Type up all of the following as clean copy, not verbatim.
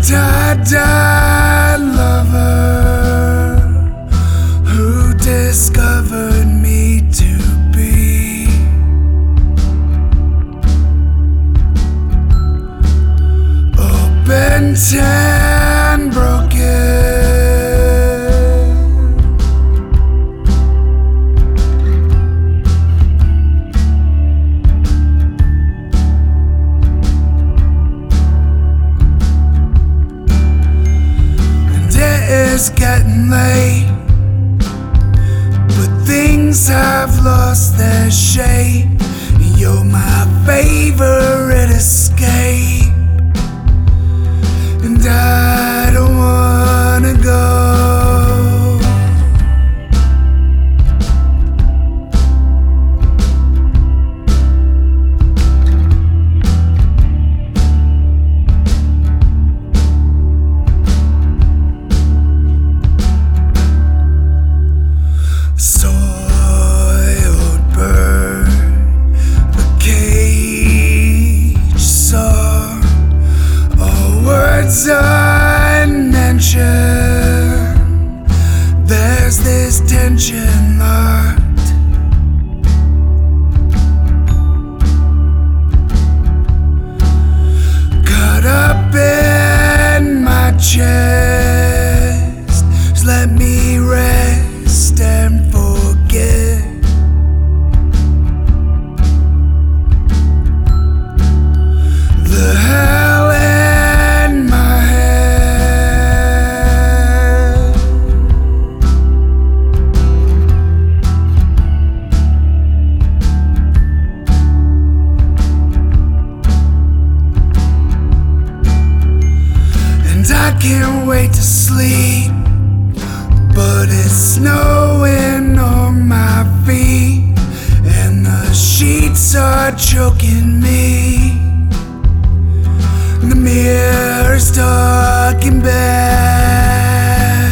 untied lover who discovered me to be open and broken. It's getting late, but things have lost their shape. You're my favorite escape, and I don't wanna go. Soiled bird, the cage song, all words unmentioned. There's this tension locked, caught up in my chest. Just let me rest and forget. The hell in my head. And I can't wait to sleep, but it's snowing on my feet, and the sheets are choking me. The mirror's talking back.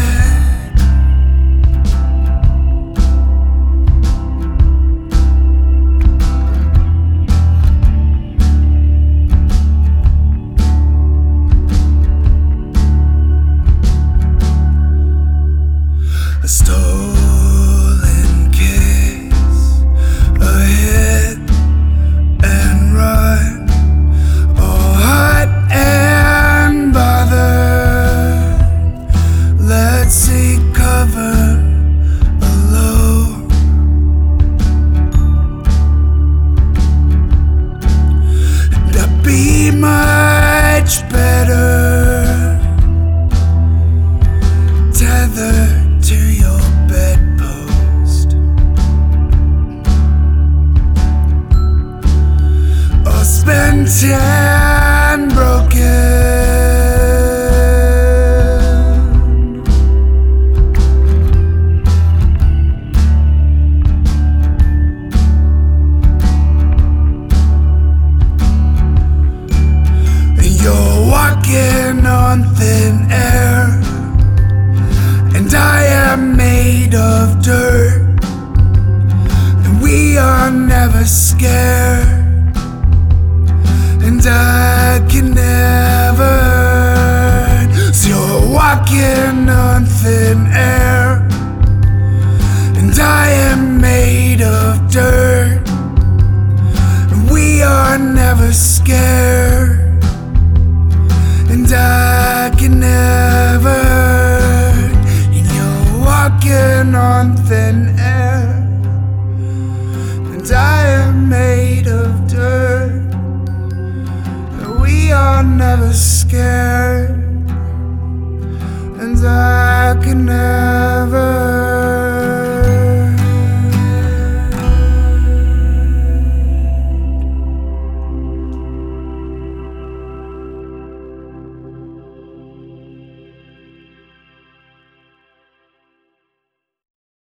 A stolen kiss, a hit and run, all hot and bothered. Let's seek cover alone. And I'd be much better tethered to your bedpost, all spent and broken. You're walking on thin air, and I am made of dirt, and we are never scared, and I can never hurt. So you're walking on thin air, and I am made of dirt, and we are never scared, and I can never hurt. Walking on thin air.